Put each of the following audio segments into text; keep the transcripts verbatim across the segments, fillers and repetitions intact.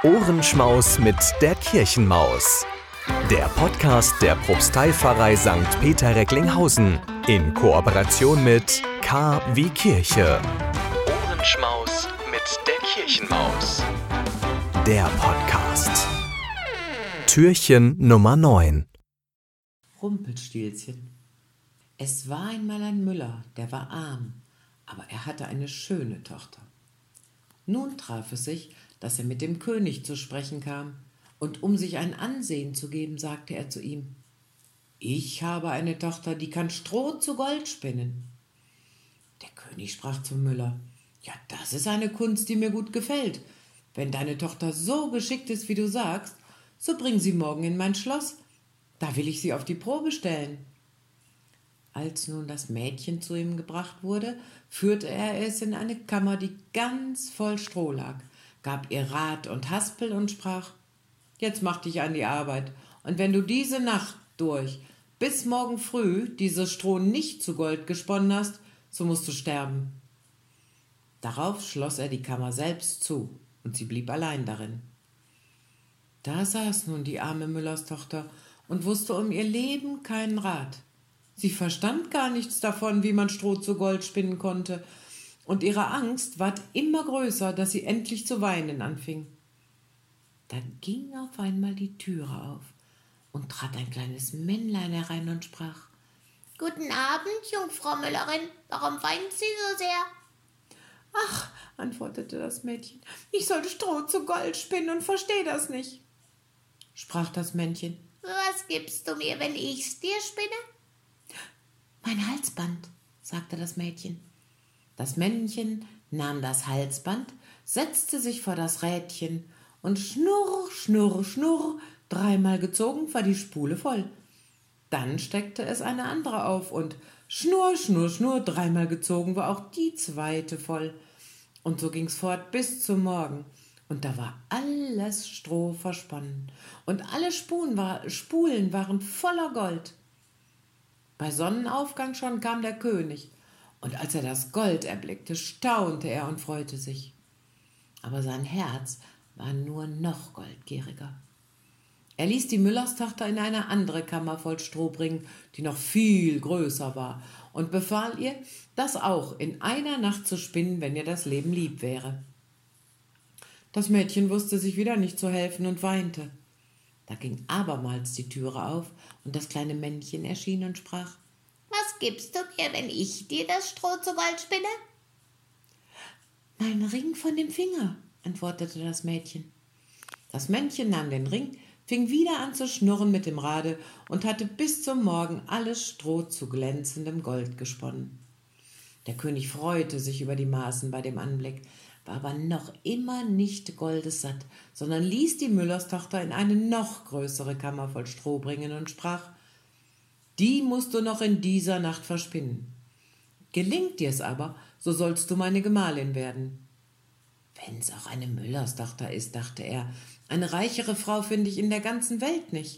Ohrenschmaus mit der Kirchenmaus. Der Podcast der Propsteipfarrei Sankt Peter Recklinghausen in Kooperation mit K wie Kirche. Ohrenschmaus mit der Kirchenmaus. Der Podcast. Türchen Nummer neun. Rumpelstilzchen. Es war einmal ein Müller, der war arm, aber er hatte eine schöne Tochter. Nun traf es sich, dass er mit dem König zu sprechen kam, und um sich ein Ansehen zu geben, sagte er zu ihm: »Ich habe eine Tochter, die kann Stroh zu Gold spinnen.« Der König sprach zum Müller: »Ja, das ist eine Kunst, die mir gut gefällt. Wenn deine Tochter so geschickt ist, wie du sagst, so bring sie morgen in mein Schloss. Da will ich sie auf die Probe stellen.« Als nun das Mädchen zu ihm gebracht wurde, führte er es in eine Kammer, die ganz voll Stroh lag, gab ihr Rat und Haspel und sprach: »Jetzt mach dich an die Arbeit, und wenn du diese Nacht durch bis morgen früh dieses Stroh nicht zu Gold gesponnen hast, so musst du sterben.« Darauf schloss er die Kammer selbst zu, und sie blieb allein darin. Da saß nun die arme Müllerstochter und wusste um ihr Leben keinen Rat. Sie verstand gar nichts davon, wie man Stroh zu Gold spinnen konnte, und ihre Angst ward immer größer, dass sie endlich zu weinen anfing. Da ging auf einmal die Türe auf, und trat ein kleines Männlein herein und sprach: »Guten Abend, Jungfrau Müllerin, warum weint Sie so sehr?« »Ach«, antwortete das Mädchen, »ich soll Stroh zu Gold spinnen und verstehe das nicht.« Sprach das Männchen: »Was gibst du mir, wenn ich's dir spinne?« »Mein Halsband«, sagte das Mädchen. Das Männchen nahm das Halsband, setzte sich vor das Rädchen, und schnurr, schnurr, schnurr, dreimal gezogen war die Spule voll. Dann steckte es eine andere auf, und schnurr, schnurr, schnurr, dreimal gezogen war auch die zweite voll. Und so ging's fort bis zum Morgen, und da war alles Stroh versponnen, und alle Spulen, war, Spulen waren voller Gold. Bei Sonnenaufgang schon kam der König, und als er das Gold erblickte, staunte er und freute sich. Aber sein Herz war nur noch goldgieriger. Er ließ die Müllerstochter in eine andere Kammer voll Stroh bringen, die noch viel größer war, und befahl ihr, das auch in einer Nacht zu spinnen, wenn ihr das Leben lieb wäre. Das Mädchen wusste sich wieder nicht zu helfen und weinte. Da ging abermals die Türe auf, und das kleine Männchen erschien und sprach: »Was gibst du mir, wenn ich dir das Stroh zu Gold spinne?« »Mein Ring von dem Finger«, antwortete das Mädchen. Das Männchen nahm den Ring, fing wieder an zu schnurren mit dem Rade und hatte bis zum Morgen alles Stroh zu glänzendem Gold gesponnen. Der König freute sich über die Maßen bei dem Anblick, war aber noch immer nicht goldessatt, sondern ließ die Müllerstochter in eine noch größere Kammer voll Stroh bringen und sprach: »Die musst du noch in dieser Nacht verspinnen. Gelingt dir's aber, so sollst du meine Gemahlin werden.« »Wenn's auch eine Müllerstochter ist«, dachte er, »eine reichere Frau finde ich in der ganzen Welt nicht.«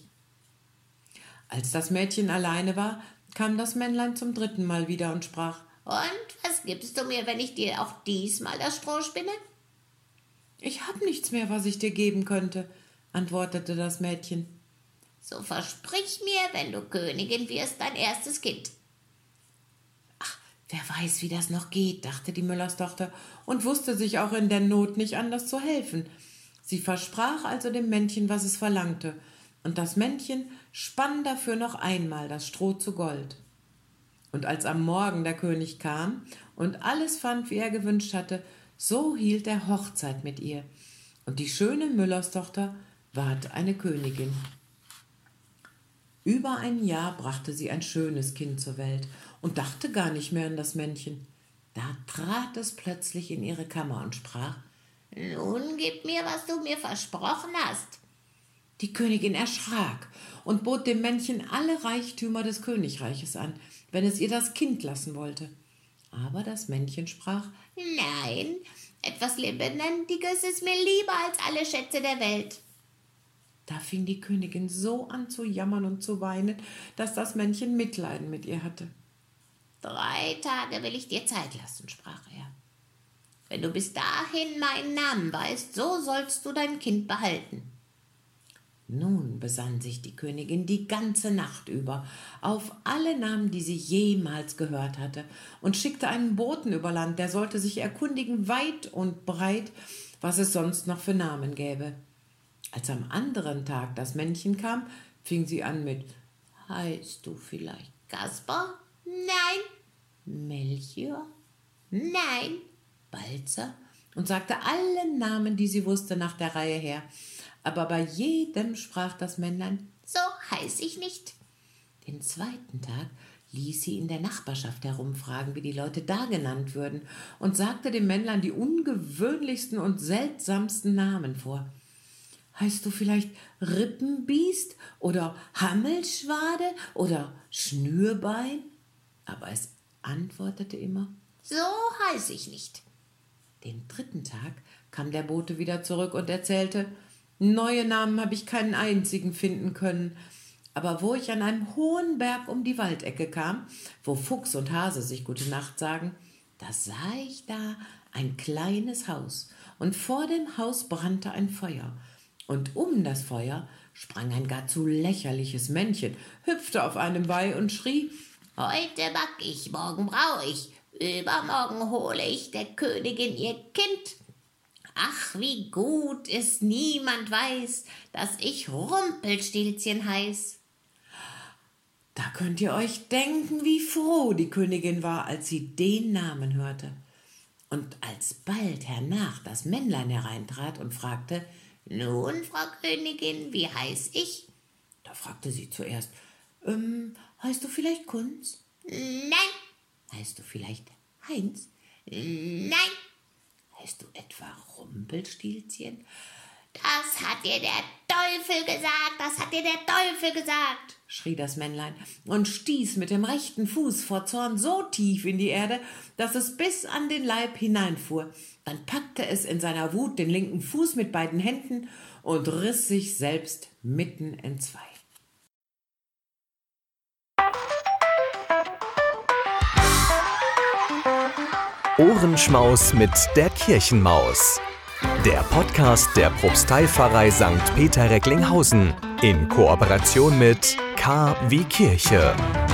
Als das Mädchen alleine war, kam das Männlein zum dritten Mal wieder und sprach: »Und was gibst du mir, wenn ich dir auch diesmal das Stroh spinne?« »Ich hab nichts mehr, was ich dir geben könnte«, antwortete das Mädchen. »So versprich mir, wenn du Königin wirst, dein erstes Kind.« »Ach, wer weiß, wie das noch geht«, dachte die Müllerstochter und wusste sich auch in der Not nicht anders zu helfen. Sie versprach also dem Männchen, was es verlangte, und das Männchen spann dafür noch einmal das Stroh zu Gold. Und als am Morgen der König kam und alles fand, wie er gewünscht hatte, so hielt er Hochzeit mit ihr, und die schöne Müllerstochter ward eine Königin. Über ein Jahr brachte sie ein schönes Kind zur Welt und dachte gar nicht mehr an das Männchen. Da trat es plötzlich in ihre Kammer und sprach: »Nun gib mir, was du mir versprochen hast.« Die Königin erschrak und bot dem Männchen alle Reichtümer des Königreiches an, wenn es ihr das Kind lassen wollte. Aber das Männchen sprach: »Nein, etwas Lebendiges ist mir lieber als alle Schätze der Welt.« Da fing die Königin so an zu jammern und zu weinen, dass das Männchen Mitleiden mit ihr hatte. »Drei Tage will ich dir Zeit lassen«, sprach er. Wenn du bis dahin meinen Namen weißt, so sollst du dein Kind behalten. Nun besann sich die Königin die ganze Nacht über auf alle Namen, die sie jemals gehört hatte, und schickte einen Boten über Land, der sollte sich erkundigen, weit und breit, was es sonst noch für Namen gäbe. Als am anderen Tag das Männchen kam, fing sie an mit: »Heißt du vielleicht Kaspar? Nein. Melchior? Nein. Balzer?« und sagte alle Namen, die sie wusste, nach der Reihe her. Aber bei jedem sprach das Männlein: »So heiß ich nicht.« Den zweiten Tag ließ sie in der Nachbarschaft herumfragen, wie die Leute da genannt würden, und sagte dem Männlein die ungewöhnlichsten und seltsamsten Namen vor. »Heißt du vielleicht Rippenbiest oder Hammelschwade oder Schnürbein?« Aber es antwortete immer: »So heiß ich nicht.« Den dritten Tag kam der Bote wieder zurück und erzählte: »Neue Namen habe ich keinen einzigen finden können. Aber wo ich an einem hohen Berg um die Waldecke kam, wo Fuchs und Hase sich gute Nacht sagen, da sah ich da ein kleines Haus, und vor dem Haus brannte ein Feuer. Und um das Feuer sprang ein gar zu lächerliches Männchen, hüpfte auf einem Weih und schrie: »Heute back ich, morgen brau ich, übermorgen hole ich der Königin ihr Kind. Ach, wie gut es niemand weiß, dass ich Rumpelstilzchen heiß.« Da könnt ihr euch denken, wie froh die Königin war, als sie den Namen hörte. Und als bald hernach das Männlein hereintrat und fragte: »Nun, Frau Königin, wie heiß ich?« Da fragte sie zuerst: ähm, »Heißt du vielleicht Kunz?« »Nein.« »Heißt du vielleicht Heinz?« »Nein.« »Heißt du etwa Rumpelstilzchen?« »Das hat dir der Teufel gesagt, das hat dir der Teufel gesagt«, schrie das Männlein und stieß mit dem rechten Fuß vor Zorn so tief in die Erde, dass es bis an den Leib hineinfuhr. Dann packte es in seiner Wut den linken Fuß mit beiden Händen und riss sich selbst mitten entzwei. Ohrenschmaus mit der Kirchenmaus. Der Podcast der Propsteipfarrei Sankt Peter Recklinghausen in Kooperation mit K wie Kirche.